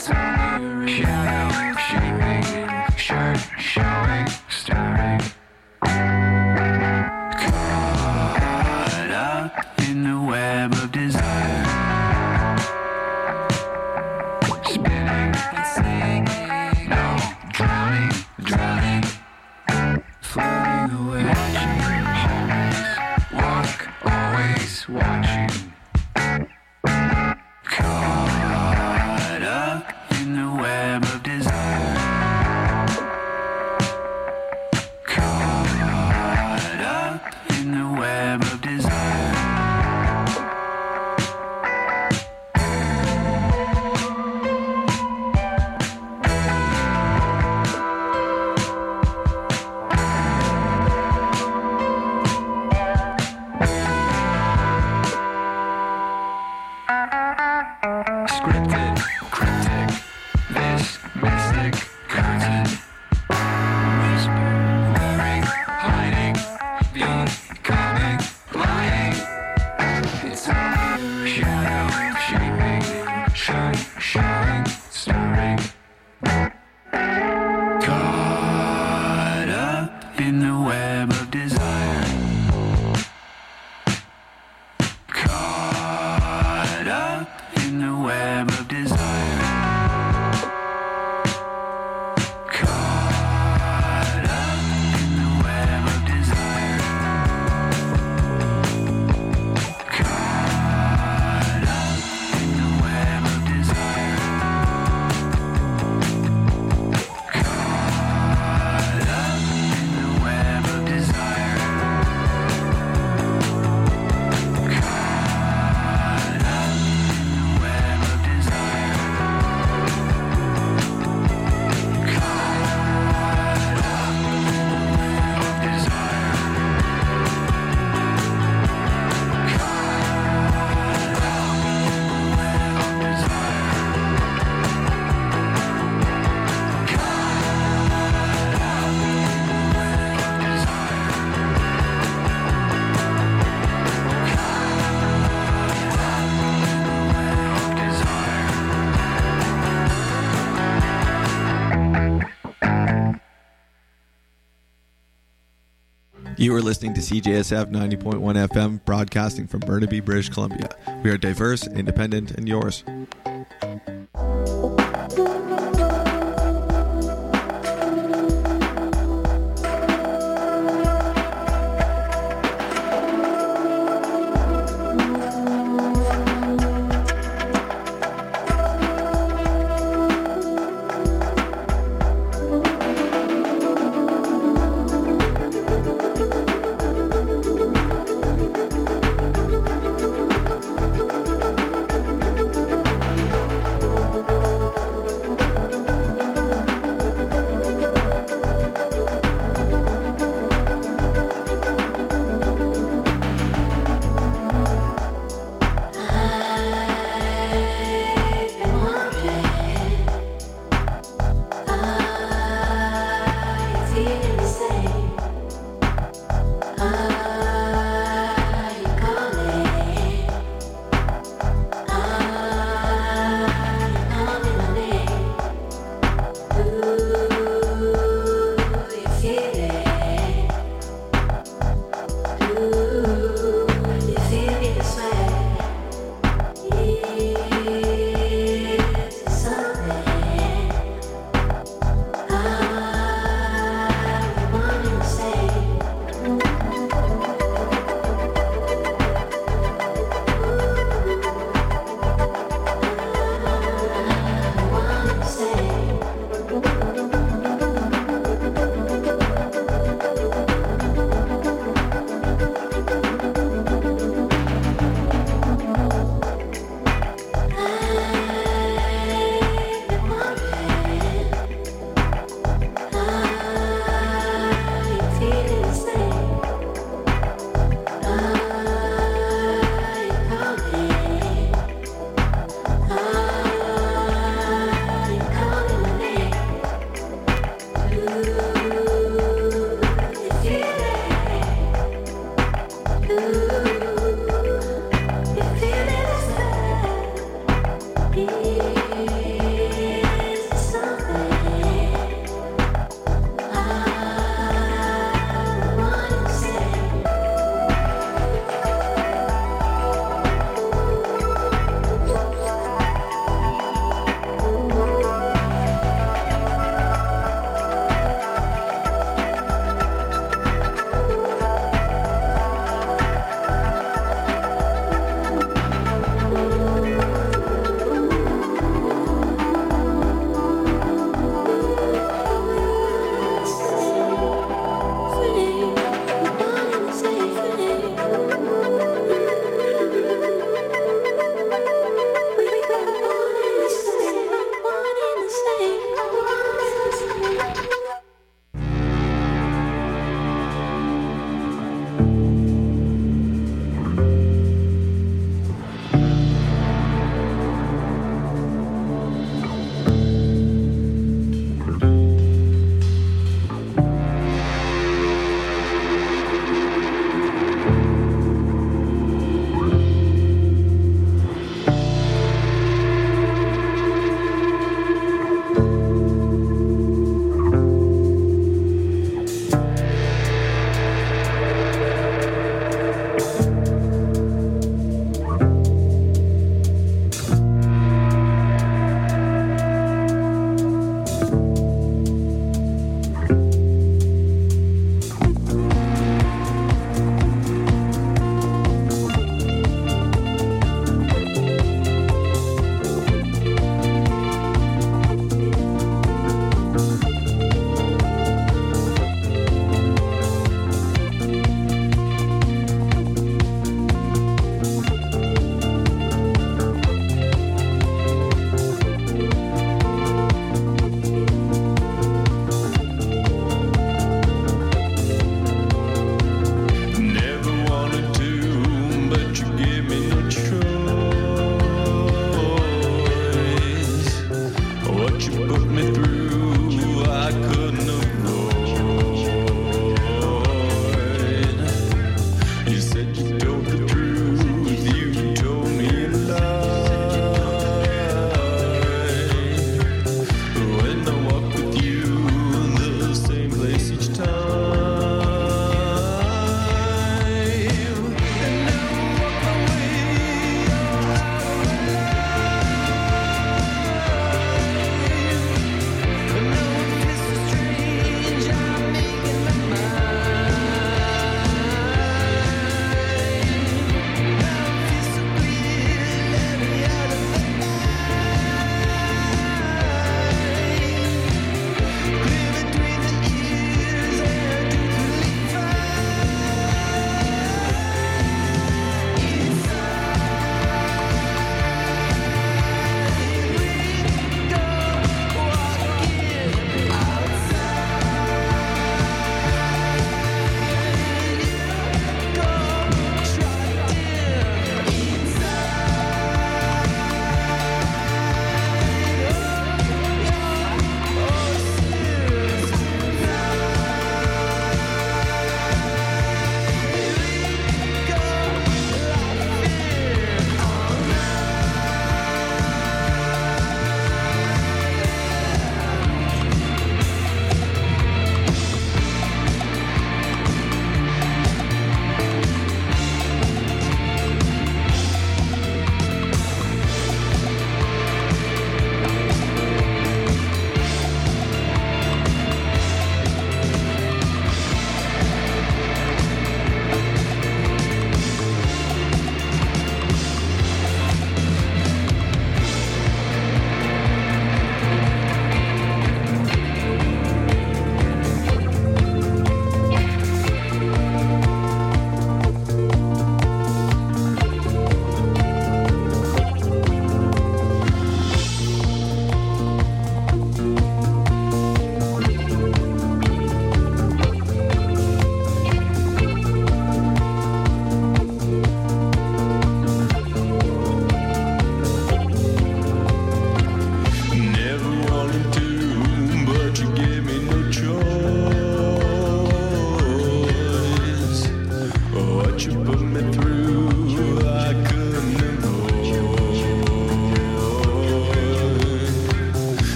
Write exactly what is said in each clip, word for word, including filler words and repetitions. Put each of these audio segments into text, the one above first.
Shadow shaping, shirt showing, staring. Caught up in the web of desire. Spinning and singing, no, drowning, drowning. Floating away, watching, always, walk, always watching. Caught up in the web of desire. Caught up in the web of desire. Scripted, cryptic, this mystic curtain. Whispering, hiding, becoming, lying. It's all shadow shaping, shirt showing, stirring. Caught up in the web of desire. Caught up in the web of desire. Caught up in the web of desire. Caught up in the web of desire. Caught up in the web of desire. Caught up in the web of desire. Caught up in the web of desire. Caught up in the web of desire. Caught up in the web of desire. You are listening to C J S F ninety point one F M, broadcasting from Burnaby, British Columbia. We are diverse, independent, and yours.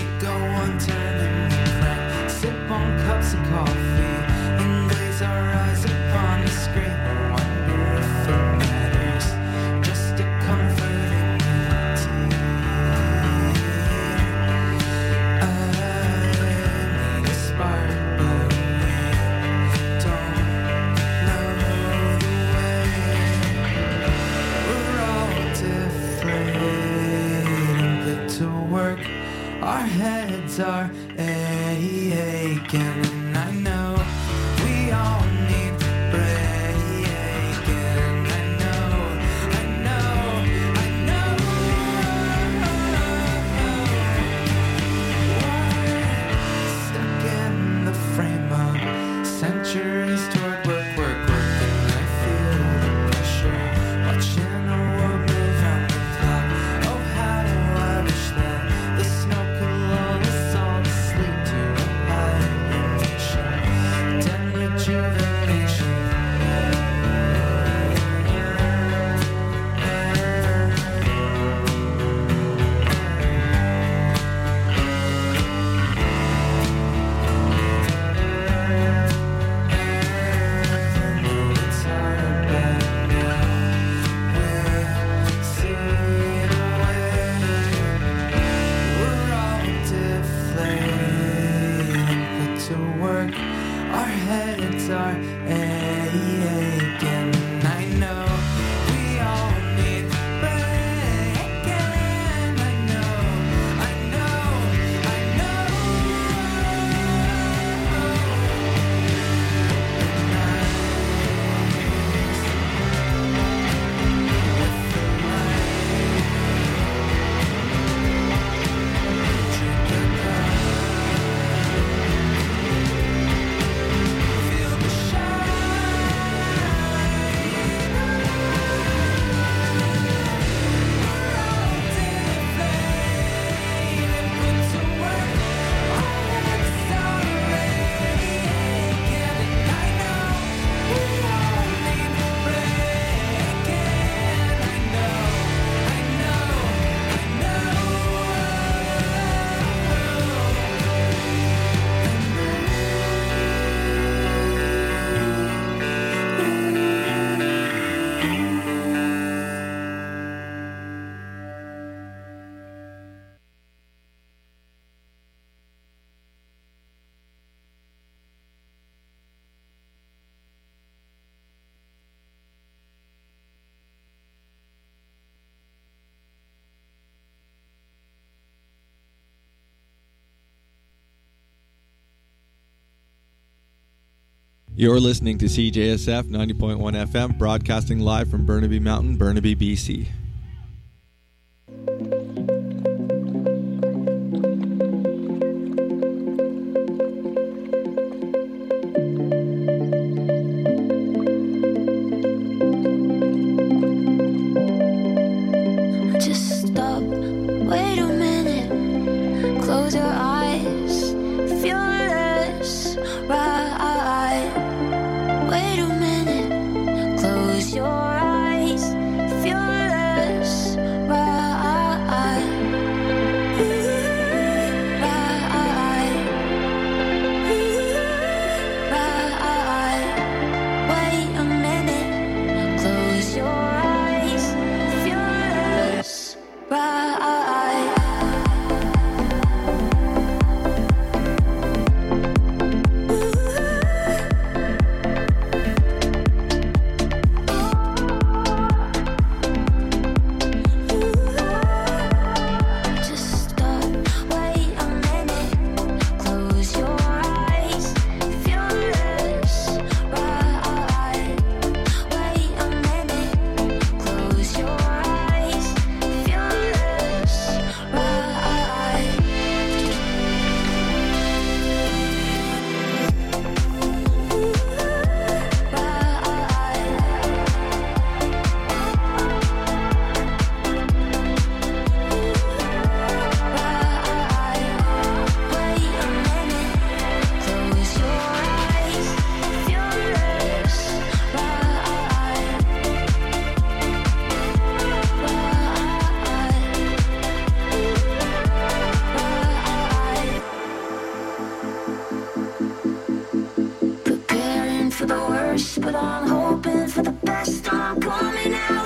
We go on turning the crank, sip on cups of coffee, and glaze our eyes upon the screen. I wonder if it matters, just a comforting tea. I need a spark, but we don't know the way. We're all different and get to work. Our heads are aching, and I know we all need breaking. I know, I know, I know. We're stuck in the frame of centuries toward work, work, work, and I feel the pressure watching a world move round the clock. Oh, how do I wish that the snow could lull us all to sleep to a hibernation, then rejuvenation. It's hard, but now we'll see the way. We're all deflated and put to work. Our heads are aching, and I know we all need breaking. I know, I know, I know. Feel the You're listening to C J S F ninety point one F M, broadcasting live from Burnaby Mountain, Burnaby, B C. Just stop, wait a minute, close your eyes, feel this right. Wait a minute, close your eyes, feel this worst, but I'm hoping for the best. I'm coming out.